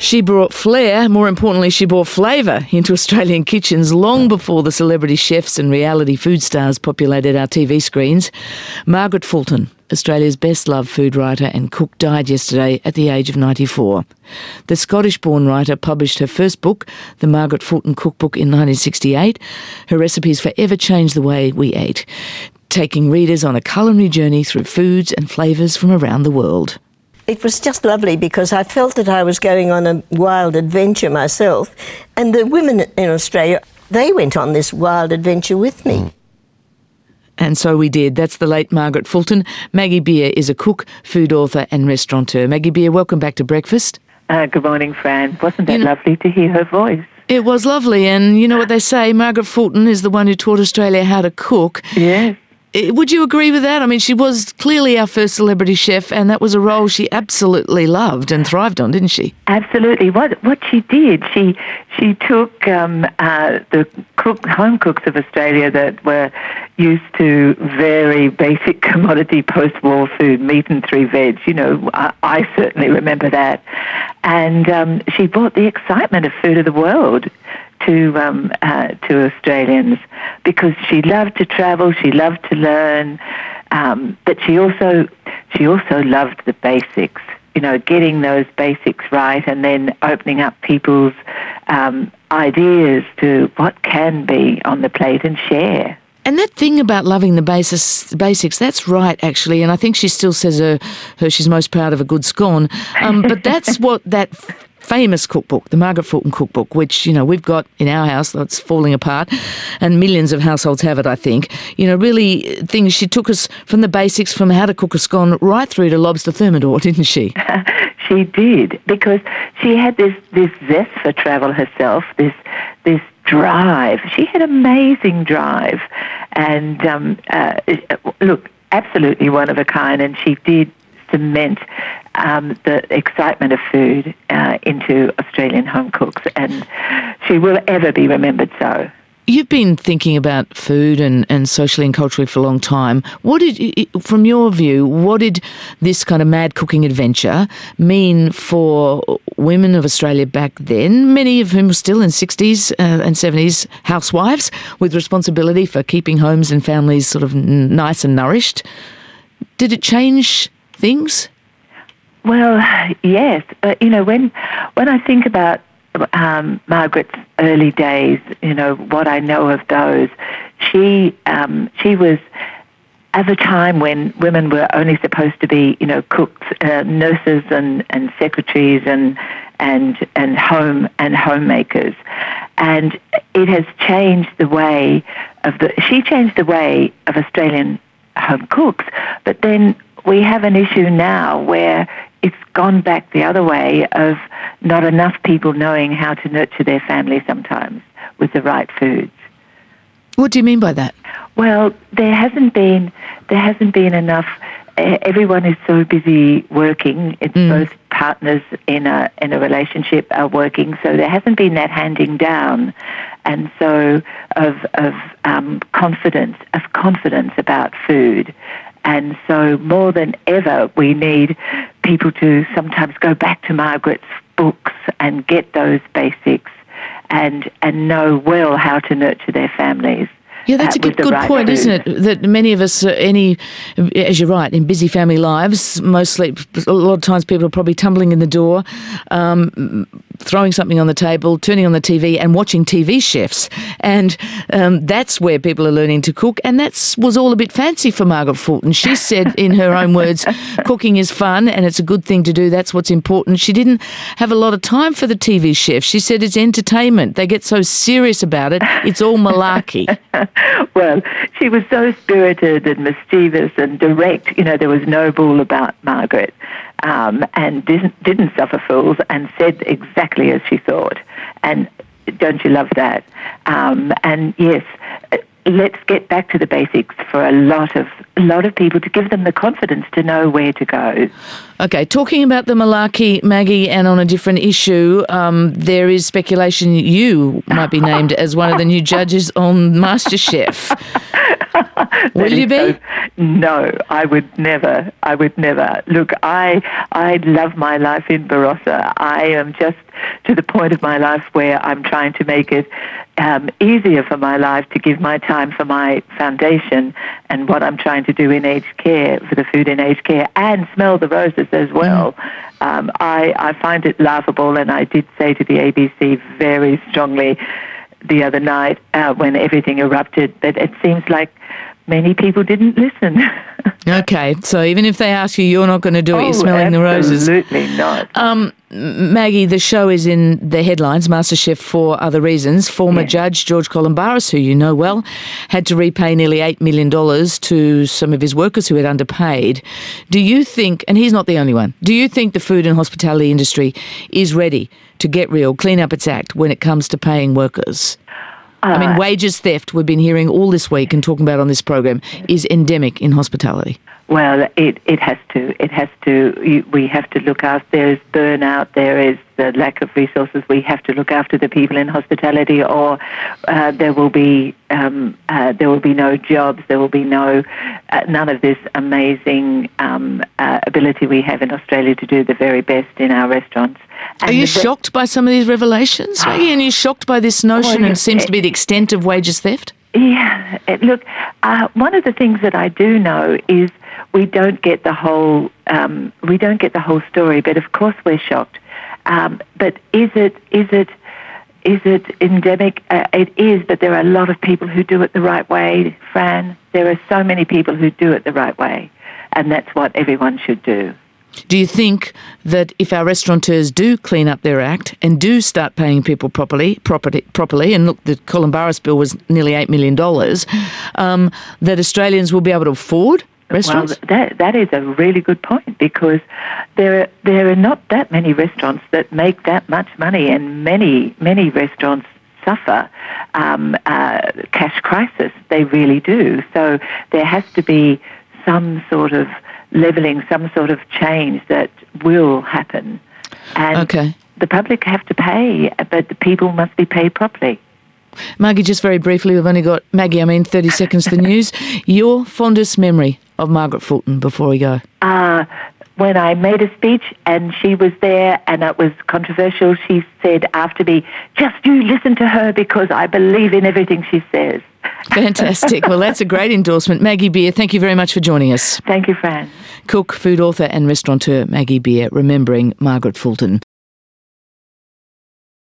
She brought flair, more importantly, she brought flavour into Australian kitchens long before the celebrity chefs and reality food stars populated our TV screens. Margaret Fulton, Australia's best-loved food writer and cook, died yesterday at the age of 94. The Scottish-born writer published her first book, The Margaret Fulton Cookbook, in 1968. Her recipes forever changed the way we ate, taking readers on a culinary journey through foods and flavours from around the world. It was just lovely because I felt that I was going on a wild adventure myself, and the women in Australia, they went on this wild adventure with me. And so we did. That's the late Margaret Fulton. Maggie Beer is a cook, food author and restaurateur. Maggie Beer, welcome back to Breakfast. Good morning, Fran. Wasn't that lovely to hear her voice? It was lovely, and you know what they say, Margaret Fulton is the one who taught Australia how to cook. Yes. Would you agree with that? I mean, she was clearly our first celebrity chef, and that was a role she absolutely loved and thrived on, didn't she? Absolutely. What she did, she took the home cooks of Australia that were used to very basic commodity post-war food, meat and 3 veg. You know, I certainly remember that. And she brought the excitement of food of the world to Australians, because she loved to travel, she loved to learn, but she also loved the basics. You know, getting those basics right, and then opening up people's ideas to what can be on the plate and share. And that thing about loving the basics, that's right, actually. And I think she still says she's most proud of a good scone. But that's what that famous cookbook, the Margaret Fulton Cookbook, which, you know, we've got in our house, that's falling apart, and millions of households have it, I think. You know, really things, she took us from the basics, from how to cook a scone, right through to lobster thermidor, didn't she? She did, because she had this zest for travel herself, this drive. She had amazing drive, and look, absolutely one of a kind, and she did cement the excitement of food into Australian home cooks, and she will ever be remembered so. You've been thinking about food and socially and culturally for a long time. From your view, what did this kind of mad cooking adventure mean for women of Australia back then, many of whom were still in 60s and 70s housewives with responsibility for keeping homes and families sort of nice and nourished? Did it change things? Well, yes. You know, when I think about Margaret's early days, you know, what I know of those, she was at a time when women were only supposed to be, you know, cooks, nurses and secretaries and homemakers, and it has changed the way she changed the way of Australian home cooks. But then we have an issue now where it's gone back the other way of not enough people knowing how to nurture their family sometimes with the right foods. What do you mean by that? Well, there hasn't been enough. Everyone is so busy working. It's both partners in a relationship are working, so there hasn't been that handing down, and so of confidence about food. And so more than ever, we need people to sometimes go back to Margaret's books and get those basics and know well how to nurture their families. Yeah, that's a good point, isn't it? That many of us, as you're right, in busy family lives, mostly, a lot of times people are probably tumbling in the door, throwing something on the table, turning on the TV and watching TV chefs. And that's where people are learning to cook. And that was all a bit fancy for Margaret Fulton. She said, in her own words, cooking is fun and it's a good thing to do. That's what's important. She didn't have a lot of time for the TV chefs. She said it's entertainment. They get so serious about it. It's all malarkey. Well, she was so spirited and mischievous and direct. You know, there was no bull about Margaret, and didn't suffer fools, and said exactly as she thought. And don't you love that? And yes, let's get back to the basics for a lot of people, to give them the confidence to know where to go. Okay, talking about the malarkey, Maggie, and on a different issue, there is speculation you might be named as one of the new judges on MasterChef. Will you be? No, I would never. Look, I love my life in Barossa. I am just to the point of my life where I'm trying to make it easier for my life to give my time for my foundation and what I'm trying to do in aged care, for the food in aged care, and smell the roses as well. I find it laughable, and I did say to the ABC very strongly the other night when everything erupted that it seems like many people didn't listen. Okay, so even if they ask you, you're not going to do it, you're smelling the roses. Absolutely not. Maggie, the show is in the headlines, MasterChef for other reasons. Former judge George Columbaris, who you know well, had to repay nearly $8 million to some of his workers who had underpaid. Do you think, and he's not the only one, do you think the food and hospitality industry is ready to get real, clean up its act when it comes to paying workers? I mean, wages theft, we've been hearing all this week and talking about on this program, is endemic in hospitality. Well, it has to. It has to. We have to look after. There is burnout. There is the lack of resources. We have to look after the people in hospitality, or there will be no jobs. There will be none of this amazing ability we have in Australia to do the very best in our restaurants. Are you shocked by some of these revelations, Maggie? And you're shocked by this notion and it seems to be the extent of wages theft? Yeah. Look, one of the things that I do know is we don't get the whole story. But of course we're shocked. But is it endemic? It is, but there are a lot of people who do it the right way, Fran. There are so many people who do it the right way, and that's what everyone should do. Do you think that if our restaurateurs do clean up their act and do start paying people properly, and look, the Columbaris bill was nearly $8 million, that Australians will be able to afford restaurants? Well, that is a really good point, because there are not that many restaurants that make that much money, and many restaurants suffer cash crisis. They really do. So there has to be some sort of levelling, some sort of change that will happen. And the public have to pay, but the people must be paid properly. Maggie, just very briefly, we've only got, 30 seconds to the news. Your fondest memory of Margaret Fulton before we go? When I made a speech and she was there and it was controversial, she said after me, just you listen to her because I believe in everything she says. Fantastic. Well, that's a great endorsement. Maggie Beer, thank you very much for joining us. Thank you, Fran. Cook, food author and restaurateur Maggie Beer, remembering Margaret Fulton.